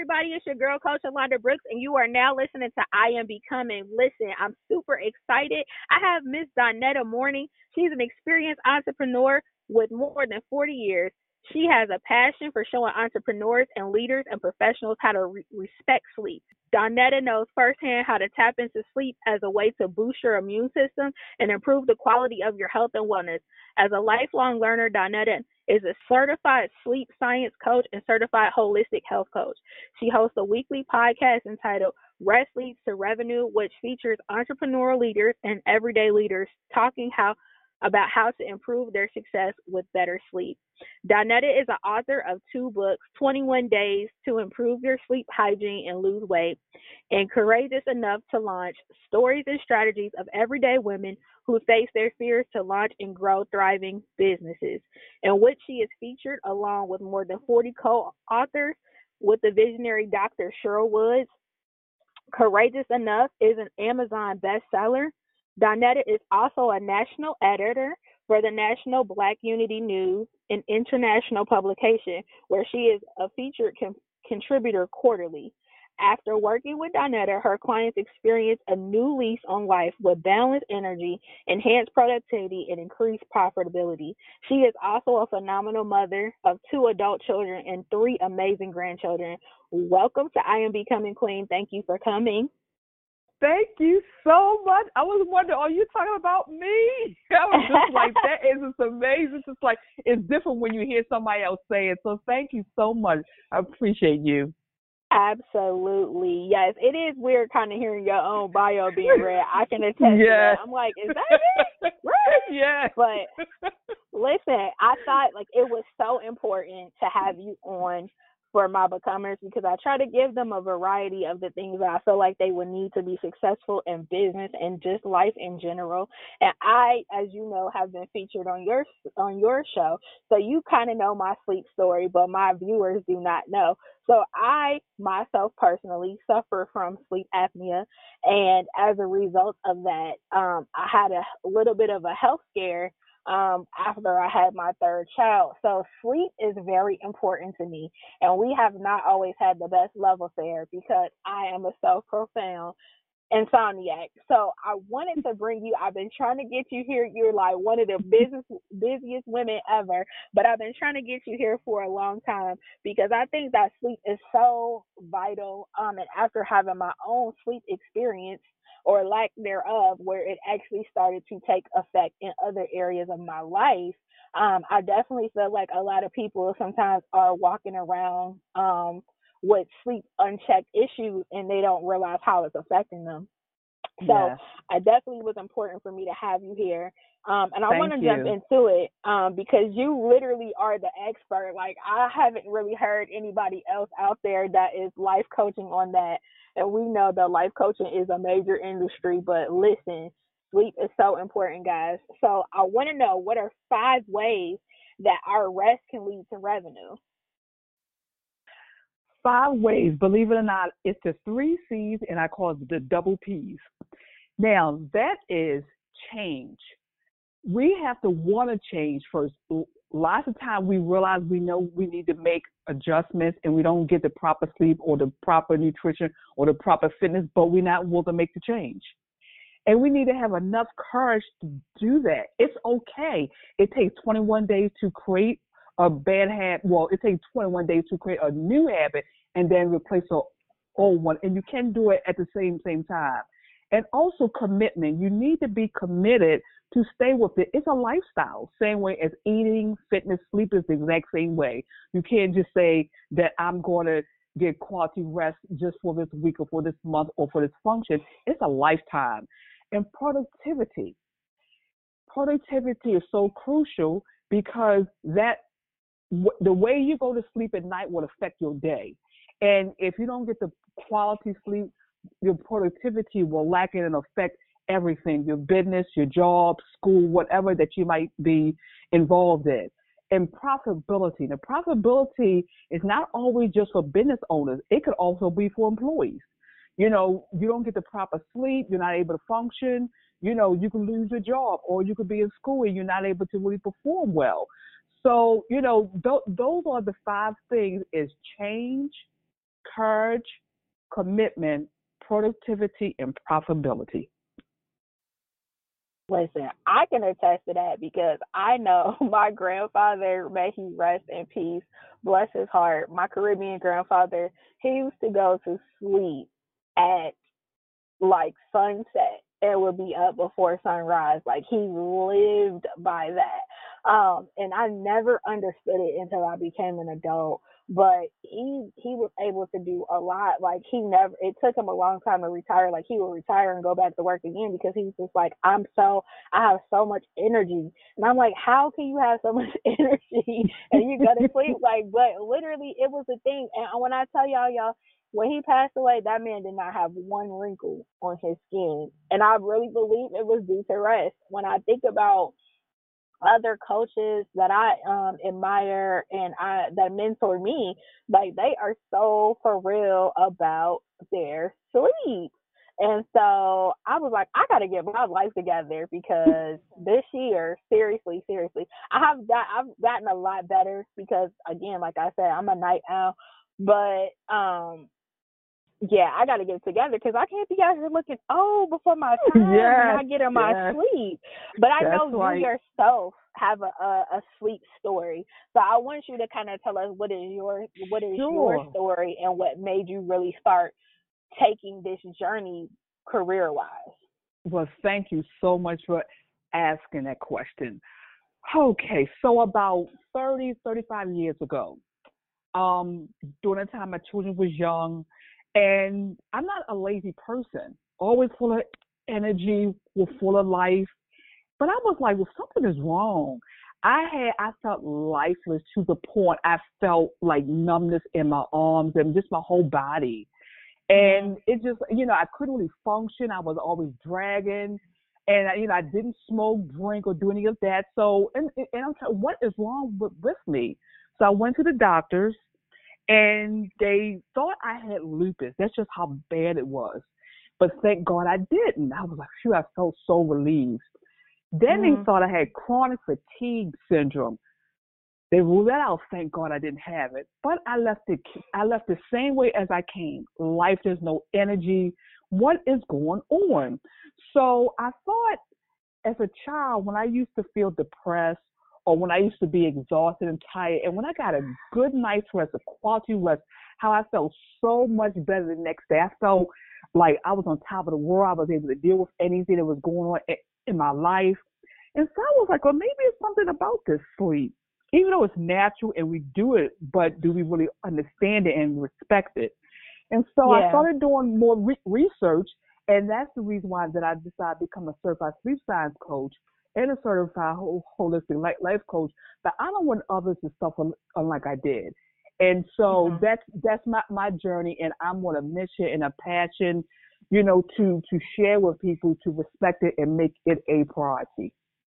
everybody? It's your girl, Coach Alonda Brooks, and you are now listening to I Am Becoming. Listen, I'm super excited. I have Miss Donetta Morning. She's an experienced entrepreneur with more than 40 years. She has a passion for showing entrepreneurs and leaders and professionals how to respect sleep. Donetta knows firsthand how to tap into sleep as a way to boost your immune system and improve the quality of your health and wellness. As a lifelong learner, Donetta is a certified sleep science coach and certified holistic health coach. She hosts a weekly podcast entitled Rest Leads to Revenue, which features entrepreneurial leaders and everyday leaders talking about how to improve their success with better sleep. Donetta is an author of two books, 21 Days to Improve Your Sleep Hygiene and Lose Weight, and Courageous Enough to Launch, Stories and Strategies of Everyday Women Who Face Their Fears to Launch and Grow Thriving Businesses, in which she is featured along with more than 40 co-authors with the visionary Dr. Cheryl Woods. Courageous Enough is an Amazon bestseller. Donetta is also a national editor for the National Black Unity News, an international publication where she is a featured contributor quarterly. After working with Donetta, her clients experience a new lease on life with balanced energy, enhanced productivity, and increased profitability. She is also a phenomenal mother of two adult children and three amazing grandchildren. Welcome to I Am Becoming Queen. Thank you for coming. Thank you so much. I was wondering, are you talking about me? I was just like, that is just amazing. It's just like, it's different when you hear somebody else say it. So thank you so much. I appreciate you. Absolutely. Yes, it is weird kind of hearing your own bio being read. I can attest to that. I'm like, is that it? Right? Yeah. But listen, I thought like it was so important to have you on for my becomers because I try to give them a variety of the things that I feel like they would need to be successful in business and just life in general. And I, as you know, have been featured on your show, so you kind of know my sleep story, but my viewers do not know. So I myself personally suffer from sleep apnea, and as a result of that, I had a little bit of a health scare after I had my third child. So sleep is very important to me, and we have not always had the best love affair because I am a self-profound insomniac. So I wanted to bring you. I've been trying to get you here. You're like one of the busiest women ever, but I've been trying to get you here for a long time because I think that sleep is so vital. And after having my own sleep experience or lack thereof, where it actually started to take effect in other areas of my life, I definitely feel like a lot of people sometimes are walking around with sleep unchecked issues and they don't realize how it's affecting them. So yes. I definitely was important for me to have you here. And I want to jump into it because you literally are the expert. Like I haven't really heard anybody else out there that is life coaching on that. And we know that life coaching is a major industry, but listen, sleep is so important, guys. So I want to know, what are 5 ways that our rest can lead to revenue? 5 ways, believe it or not, it's the 3 C's, and I call it the double P's. Now, that is change. We have to want to change first. Lots of times we realize we know we need to make adjustments and we don't get the proper sleep or the proper nutrition or the proper fitness, but we're not willing to make the change. And we need to have enough courage to do that. It's okay. It takes 21 days to create a bad habit. Well, it takes 21 days to create a new habit and then replace an old one. And you can do it at the same time. And also commitment. You need to be committed to stay with it. It's a lifestyle. Same way as eating, fitness, sleep is the exact same way. You can't just say that I'm going to get quality rest just for this week or for this month or for this function. It's a lifetime. And productivity. Productivity is so crucial because the way you go to sleep at night will affect your day. And if you don't get the quality sleep, your productivity will lack it and affect everything, your business, your job, school, whatever that you might be involved in. And profitability. The profitability is not always just for business owners. It could also be for employees. You know, you don't get the proper sleep, you're not able to function, you know, you can lose your job, or you could be in school and you're not able to really perform well. So, you know, those are the 5 things: is change, courage, commitment, productivity, and profitability. Listen, I can attest to that because I know my grandfather, may he rest in peace, bless his heart, my Caribbean grandfather, he used to go to sleep at like sunset and would be up before sunrise. Like he lived by that. And I never understood it until I became an adult. But he was able to do a lot. Like he never it took him a long time to retire. Like he would retire and go back to work again because he was just like, I have so much energy. And I'm like, how can you have so much energy and you go to sleep? Like, but literally it was a thing. And when I tell y'all, when he passed away, that man did not have one wrinkle on his skin. And I really believe it was due to rest. When I think about other coaches that I admire and that mentor me, like they are so for real about their sleep. And so I was like, I gotta get my life together because this year, seriously, I've gotten a lot better because again, like I said, I'm a night owl. But yeah, I got to get it together because I can't be out here looking before my time and not getting my sleep. But I know you yourself have a sleep story, so I want you to kind of tell us what is your story and what made you really start taking this journey career wise. Well, thank you so much for asking that question. Okay, so about 35 years ago, during the time my children was young. And I'm not a lazy person, always full of energy, full of life. But I was like, well, something is wrong. I felt lifeless to the point I felt like numbness in my arms and just my whole body. And it just, I couldn't really function. I was always dragging. And, I didn't smoke, drink, or do any of that. So, and I'm like, what is wrong with me? So I went to the doctors. And they thought I had lupus. That's just how bad it was. But thank God I didn't. I was like, phew, I felt so relieved. Then they thought I had chronic fatigue syndrome. They ruled that out. Thank God I didn't have it. But I left the same way as I came. Life, there's no energy. What is going on? So I thought as a child, when I used to feel depressed, or when I used to be exhausted and tired, and when I got a good night's rest, a quality rest, how I felt so much better the next day. I felt like I was on top of the world. I was able to deal with anything that was going on in my life. And so I was like, well, maybe it's something about this sleep. Even though it's natural and we do it, but do we really understand it and respect it? And so I started doing more research, and that's the reason why that I decided to become a certified sleep science coach and a certified holistic life coach. But I don't want others to suffer like I did. And so that's my journey, and I'm on a mission and a passion, to share with people, to respect it and make it a priority.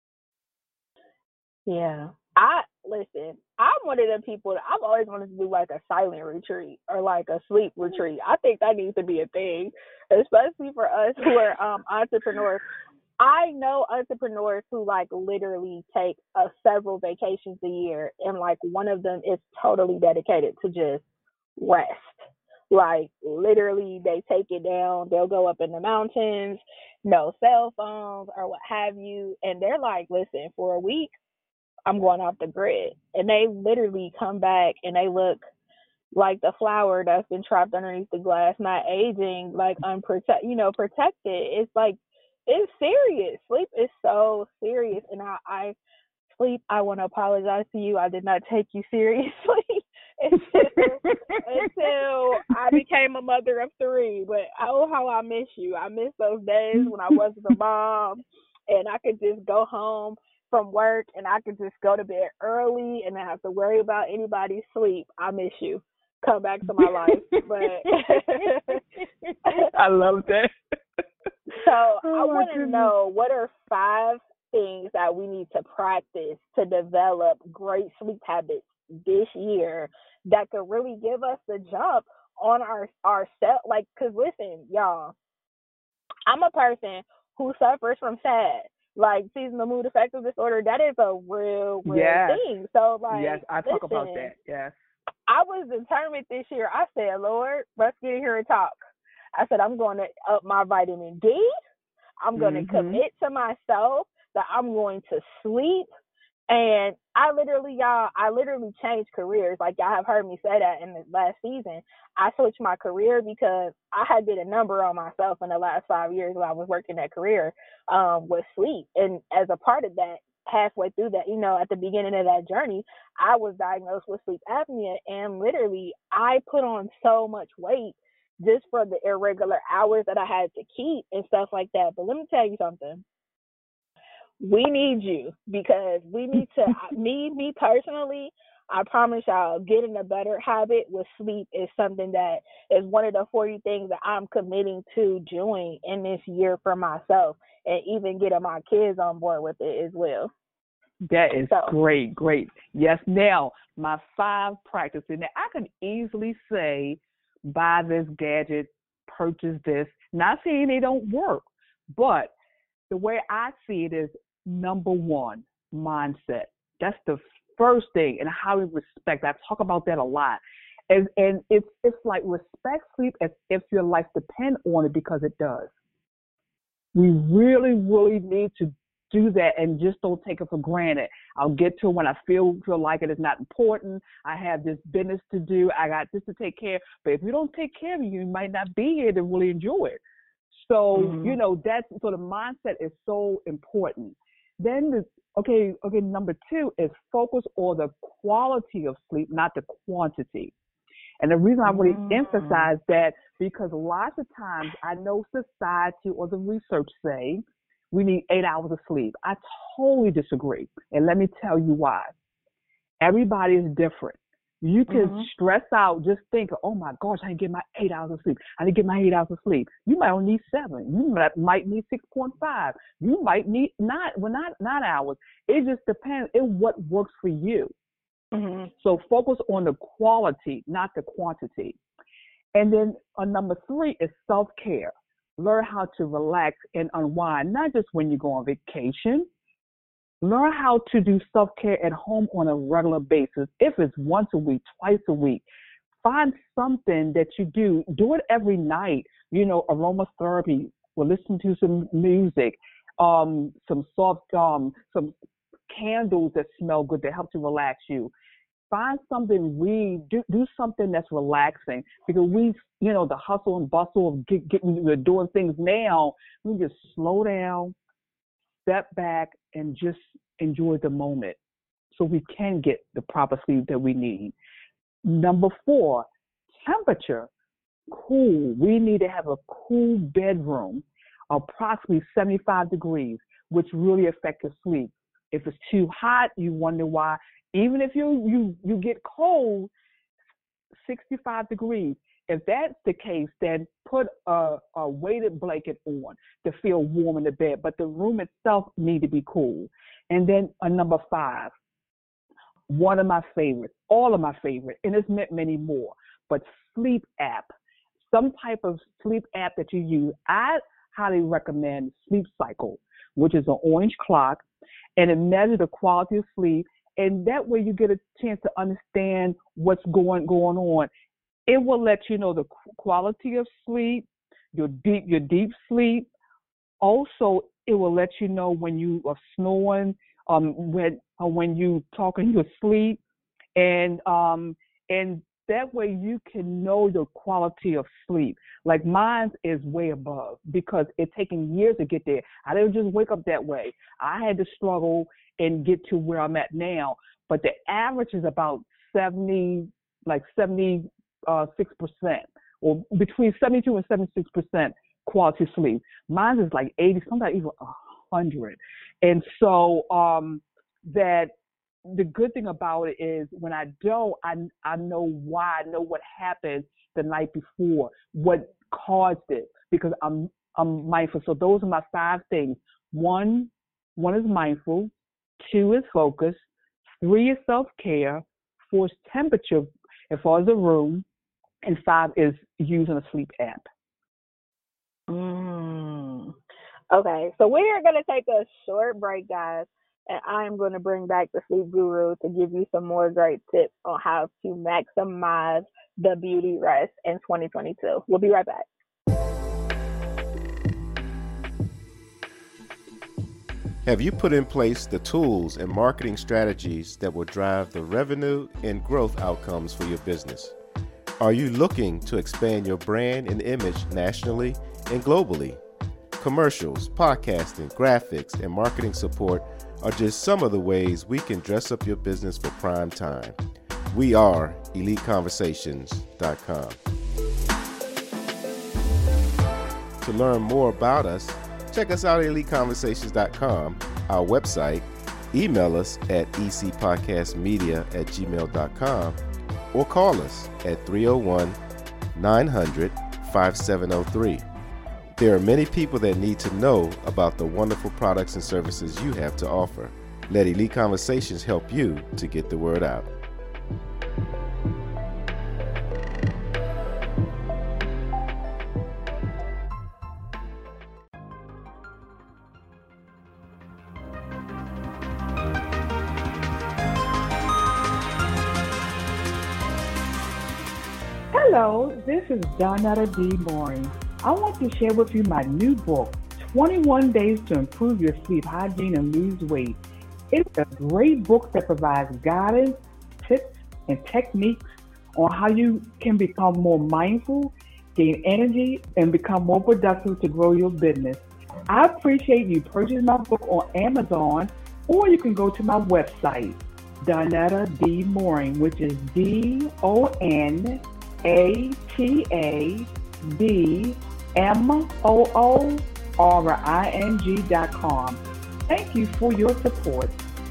Yeah. Listen, I'm one of them people that I've always wanted to do like a silent retreat or like a sleep retreat. I think that needs to be a thing, especially for us who are entrepreneurs. I know entrepreneurs who like literally take several vacations a year, and like one of them is totally dedicated to just rest. Like literally they take it down, they'll go up in the mountains, no cell phones or what have you, and they're like, listen, for a week I'm going off the grid. And they literally come back and they look like the flower that's been trapped underneath the glass, not aging, like protected. It's like, it's serious. Sleep is so serious. And I sleep, I want to apologize to you. I did not take you seriously until I became a mother of 3. But oh, how I miss you. I miss those days when I wasn't a mom and I could just go home from work and I could just go to bed early and not have to worry about anybody's sleep. I miss you. Come back to my life. But I love that. So I want to know, what are 5 things that we need to practice to develop great sleep habits this year that could really give us the jump on our self? Like, because listen, y'all, I'm a person who suffers from SAD, like seasonal mood affective disorder. That is a real thing. So like, yes, I talk about that. Yes, I was determined this year. I said, Lord, let's get in here and talk. I said, I'm going to up my vitamin D. I'm going to Mhm. commit to myself that I'm going to sleep. And I literally changed careers. Like y'all have heard me say that in the last season. I switched my career because I had did a number on myself in the last 5 years while I was working that career with sleep. And as a part of that, halfway through that, at the beginning of that journey, I was diagnosed with sleep apnea, and literally I put on so much weight just for the irregular hours that I had to keep and stuff like that. But let me tell you something, we need you because we need to, me personally, I promise y'all, getting a better habit with sleep is something that is one of the 40 things that I'm committing to doing in this year for myself, and even getting my kids on board with it as well. That is So, great, great. Yes, now my 5 practices. Now I can easily say, buy this gadget, purchase this. Not saying they don't work, but the way I see it is number one, mindset. That's the first thing, and how we respect. I talk about that a lot. And it's like respect sleep as if your life depends on it, because it does. We really, really need to do that, and just don't take it for granted. I'll get to it when I feel like it is not important. I have this business to do. I got this to take care of. But if you don't take care of it, you might not be here to really enjoy it. So, mm-hmm. That's so the mindset is so important. Then number 2 is focus on the quality of sleep, not the quantity. And the reason I really mm emphasize that, because lots of times I know society or the research say we need 8 hours of sleep. I totally disagree. And let me tell you why. Everybody is different. You can hmm stress out, just think, oh my gosh, I didn't get my 8 hours of sleep. I didn't get my 8 hours of sleep. You might only need 7. You might need 6.5. You might need 9, well, not 9 hours. It just depends on what works for you. hmm So focus on the quality, not the quantity. And then number 3 is self-care. Learn how to relax and unwind, not just when you go on vacation. Learn how to do self-care at home on a regular basis. If it's once a week, twice a week, find something that you do. Do it every night. Aromatherapy. We'll listen to some music, some soft, some candles that smell good that help to relax you. Find something, do something that's relaxing, because the hustle and bustle of doing things now. We just slow down, step back, and just enjoy the moment, so we can get the proper sleep that we need. Number 4, temperature. Cool. We need to have a cool bedroom, approximately 75 degrees, which really affects your sleep. If it's too hot, you wonder why. Even if you get cold, 65 degrees. If that's the case, then put a weighted blanket on to feel warm in the bed, but the room itself need to be cool. And then number 5, one of my favorites, all of my favorites, and it's meant many more, but sleep app. Some type of sleep app that you use. I highly recommend Sleep Cycle, which is an orange clock, and it measures the quality of sleep. And that way you get a chance to understand what's going on. It will let you know the quality of sleep, your deep sleep. Also, it will let you know when you are snoring, when you talking in your sleep, and that way you can know the quality of sleep. Like mine is way above, because it's taken years to get there. I didn't just wake up that way. I had to struggle and get to where I'm at now. But the average is about 76%, or between 72 and 76% quality sleep. Mine is like 80, sometimes even 100. And so that the good thing about it is, when I don't, I know why. I know what happened the night before, what caused it, because I'm mindful. So those are my 5 things. One is mindful. 2 is focus. 3 is self-care. 4 is temperature as far as the room, and 5 is using a sleep app. Mm. Okay, so we are going to take a short break, guys. and I am going to bring back the Sleep Guru to give you some more great tips on how to maximize the beauty rest in 2022. We'll be right back. Have you put in place the tools and marketing strategies that will drive the revenue and growth outcomes for your business? Are you looking to expand your brand and image nationally and globally? Commercials, podcasting, graphics, and marketing support are just some of the ways we can dress up your business for prime time. We are EliteConversations.com. To learn more about us, check us out at EliteConversations.com, our website, email us at ecpodcastmedia@gmail.com, or call us at 301-900-5703. There are many people that need to know about the wonderful products and services you have to offer. Let Elite Conversations help you to get the word out. Hello, this is Donetta D. Mooring. I want to share with you my new book, 21 Days to Improve Your Sleep Hygiene and Lose Weight. It's a great book that provides guidance, tips, and techniques on how you can become more mindful, gain energy, and become more productive to grow your business. I appreciate you purchasing my book on Amazon, or you can go to my website, Donetta D. Mooring, which is DONATADMOORING.com. Thank you for your support.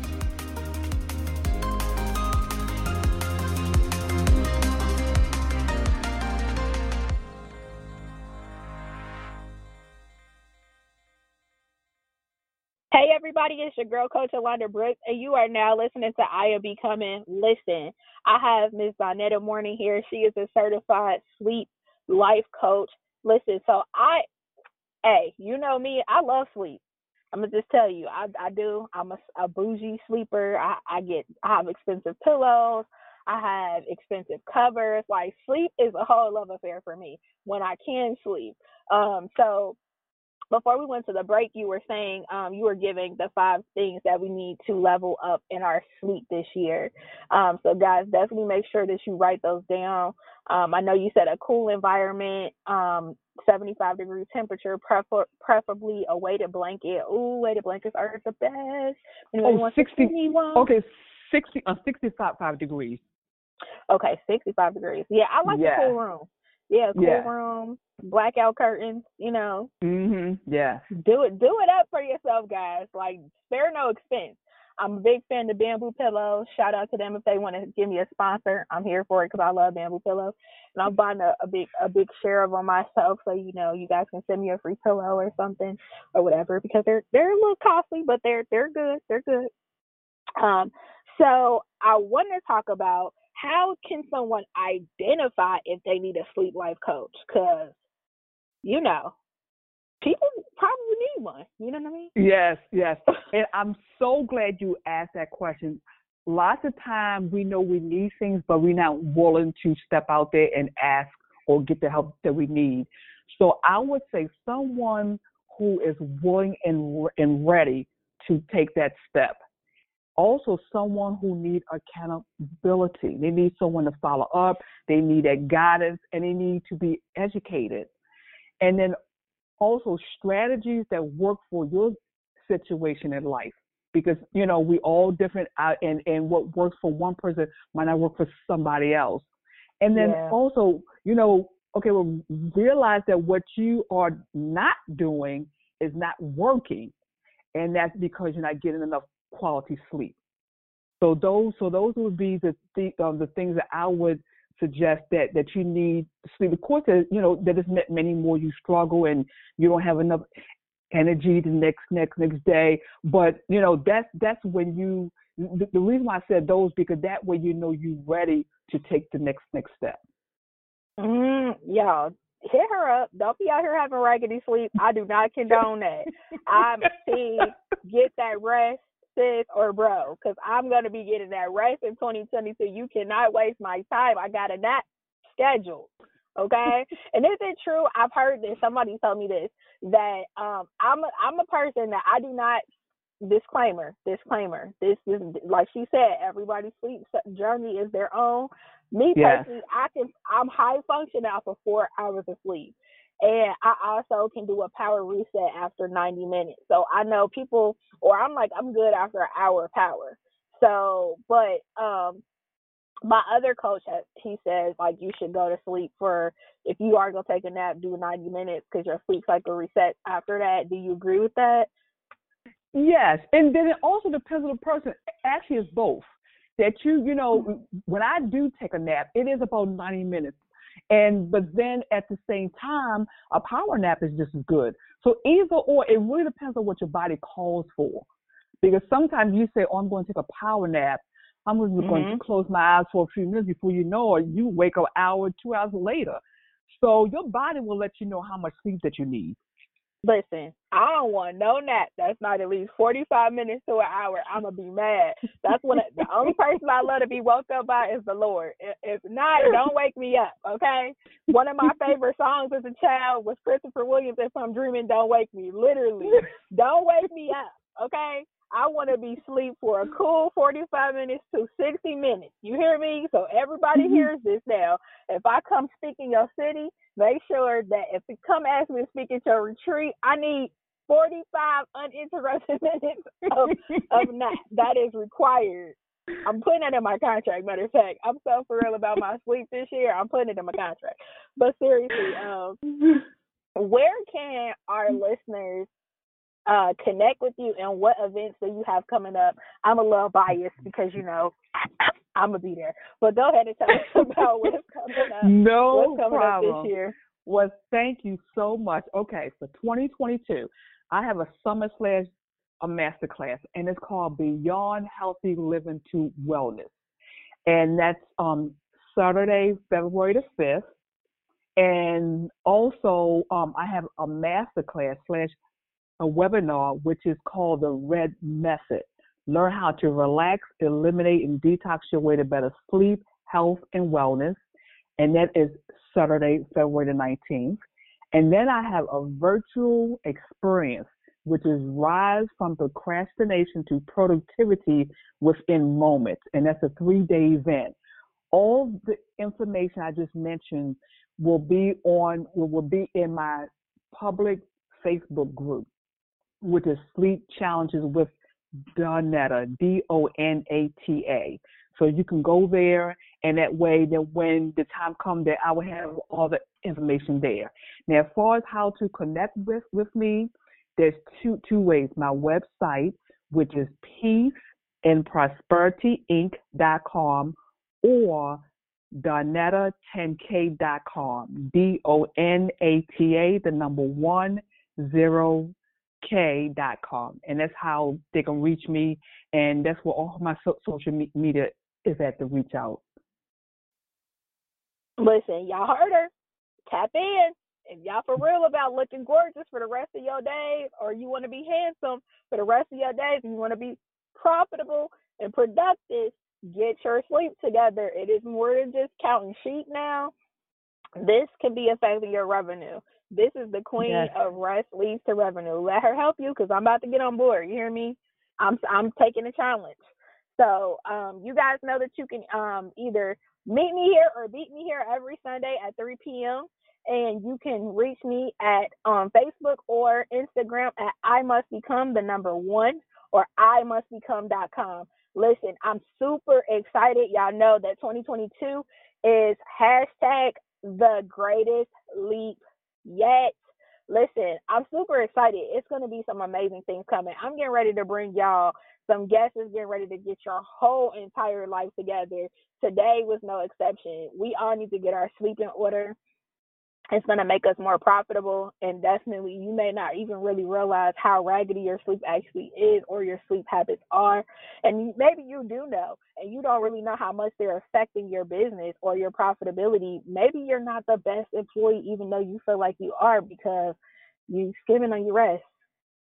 Hey everybody, it's your girl Coach Alonda Brooks, and you are now listening to I Am Becoming. Listen, I have Ms. Donetta Mooring here. She is a certified sleep life coach. Listen, so you know me, I love sleep. I'm gonna just tell you, I do. I'm a bougie sleeper. I have expensive pillows. I have expensive covers. Like, sleep is a whole love affair for me when I can sleep. So before we went to the break, you were saying you were giving the 5 things that we need to level up in our sleep this year. So guys, definitely make sure that you write those down. I know you said a cool environment, 75-degree temperature, preferably a weighted blanket. Ooh, weighted blankets are the best. Anybody wants 60. One? Okay, 65 degrees. Okay, 65 degrees. Yeah, I like a cool room. Yeah, cool room, blackout curtains, you know. Yeah. Do it up for yourself, guys. Like, spare no expense. I'm a big fan of Bamboo Pillows. Shout out to them if they want to give me a sponsor. I'm here for it because I love Bamboo Pillows. And I'm buying a big share of them myself, so you know you guys can send me a free pillow or something or whatever, because they're a little costly, but they're good. They're good. So I want to talk about, how can someone identify if they need a sleep life coach? Because, you know, people probably need one. You know what I mean? Yes. And I'm so glad you asked that question. Lots of times we know we need things, but we're not willing to step out there and ask or get the help that we need. So I would say someone who is willing and ready to take that step. Also, someone who needs accountability. They need someone to follow up. They need that guidance, and they need to be educated. And then also strategies that work for your situation in life, because, you know, we all different, and what works for one person might not work for somebody else. And then also, you know, realize that what you are not doing is not working, and that's because you're not getting enough quality sleep. So those would be the things that I would suggest that you need to sleep. Of course, you know, that doesn't many more you struggle and you don't have enough energy the next day. But you know, that's when the reason why I said those, because that way you know you're ready to take the next step. Y'all, hit her up. Don't be out here having raggedy sleep. I do not condone that. I'm saying, get that rest. sis or bro, because I'm going to be getting that rest in 2022. You cannot waste my time. I got a nap scheduled. Okay? And is it true? I've heard this. Somebody told me this, that I'm a person that I do not, disclaimer. This is, like she said, everybody's sleep journey is their own. Me personally, I'm high functioning off of 4 hours of sleep. And I also can do a power reset after 90 minutes. So I know people, or I'm good after an hour of power. So, but my other coach, he says, like, you should go to sleep for, if you are going to take a nap, do 90 minutes because your sleep cycle resets after that. Do you agree with that? Yes, and then it also depends on the person. Actually, it's both. That when I do take a nap, it is about 90 minutes. But then at the same time, a power nap is just as good. So either or, it really depends on what your body calls for. Because sometimes you say, I'm going to take a power nap. I'm just going to close my eyes for a few minutes. Before you know it, you wake up an hour, 2 hours later. So your body will let you know how much sleep that you need. Listen, I don't want no nap that's not at least 45 minutes to an hour. I'm going to be mad. That's when the only person I love to be woke up by is the Lord. If not, don't wake me up, okay? One of my favorite songs as a child was Christopher Williams, If I'm Dreaming, Don't Wake Me. Literally, don't wake me up, okay? I want to be asleep for a cool 45 minutes to 60 minutes. You hear me? So everybody hears this now. If I come speak in your city, make sure that if you come ask me to speak at your retreat, I need 45 uninterrupted minutes of nap. That is required. I'm putting that in my contract, matter of fact. I'm so for real about my sleep this year. I'm putting it in my contract. But seriously, where can our listeners connect with you, and what events do you have coming up? I'm a little biased because, I'm going to be there. But go ahead and tell us about what's coming up. No what's coming problem. up this year. Well, thank you so much. Okay, for 2022, I have a summer/a masterclass, and it's called Beyond Healthy Living to Wellness. And that's Saturday, February the 5th. And also, I have a masterclass / a webinar, which is called the RED Method. Learn how to relax, eliminate, and detox your way to better sleep, health, and wellness. And that is Saturday, February the 19th. And then I have a virtual experience, which is Rise from Procrastination to Productivity Within Moments. And that's a 3-day event. All the information I just mentioned will be in my public Facebook group, which is Sleep Challenges with Donata, Donata. So you can go there, and that way, that when the time comes, that I will have all the information there. Now, as far as how to connect with me, there's two ways. My website, which is peaceandprosperityinc.com, or Donata10k.com, Donata, the number 10k.com, and that's how they can reach me, and that's where all my social media is at to reach out. Listen, y'all heard her. Tap in. If y'all for real about looking gorgeous for the rest of your days, or you want to be handsome for the rest of your days, and you want to be profitable and productive, get your sleep together. It is more than just counting sheep now. This can be affecting your revenue. This is the queen of rest leads to revenue. Let her help you, because I'm about to get on board. You hear me? I'm taking a challenge. So you guys know that you can either meet me here or beat me here every Sunday at 3 p.m. And you can reach me at Facebook or Instagram at imustbecome1 or imustbecome.com. Listen, I'm super excited. Y'all know that 2022 is hashtag the greatest leap yet. Listen, I'm super excited. It's going to be some amazing things coming. I'm getting ready to bring y'all some guests, getting ready to get your whole entire life together. Today was no exception. We all need to get our sleep in order. It's going to make us more profitable, and definitely you may not even really realize how raggedy your sleep actually is or your sleep habits are. And maybe you do know, and you don't really know how much they're affecting your business or your profitability. Maybe you're not the best employee, even though you feel like you are, because you skimming on your rest.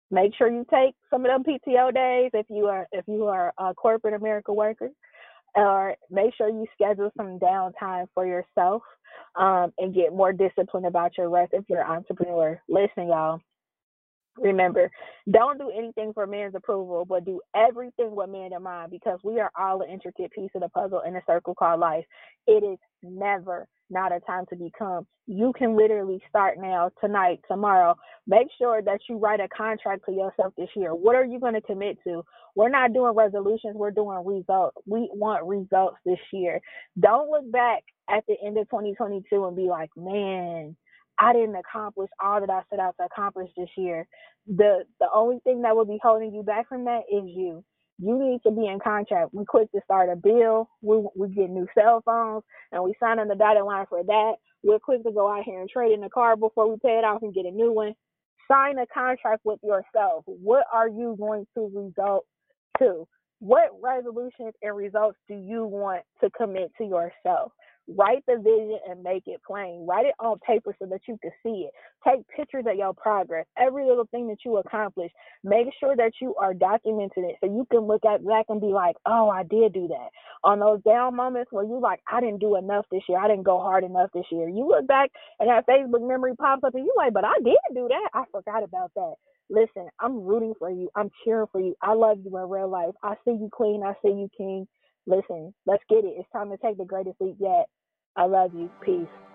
Make sure you take some of them PTO days if you are corporate America workers, or make sure you schedule some downtime for yourself, and get more disciplined about your rest if you're an entrepreneur. Listen, y'all. Remember, don't do anything for man's approval, but do everything with man in mind, because we are all an intricate piece of the puzzle in a circle called life. It is never not a time to become. You can literally start now, tonight, tomorrow. Make sure that you write a contract to yourself this year. What are you going to commit to? We're not doing resolutions, we're doing results. We want results this year. Don't look back at the end of 2022 and be like, man, I didn't accomplish all that I set out to accomplish this year. The only thing that will be holding you back from that is you. You need to be in contract. We quick to start a bill. We get new cell phones and we sign on the dotted line for that. We're quick to go out here and trade in the car before we pay it off and get a new one. Sign a contract with yourself. What are you going to result to? What resolutions and results do you want to commit to yourself? Write the vision and make it plain. Write it on paper so that you can see it. Take pictures of your progress, every little thing that you accomplish. Make sure that you are documenting it so you can look at back and be like, oh, I did do that. On those down moments where you like, I didn't do enough this year. I didn't go hard enough this year. You look back and that Facebook memory pops up and you like, but I did do that. I forgot about that. Listen, I'm rooting for you. I'm cheering for you. I love you in real life. I see you, queen. I see you, king. Listen, let's get it. It's time to take the greatest leap yet. I love you. Peace.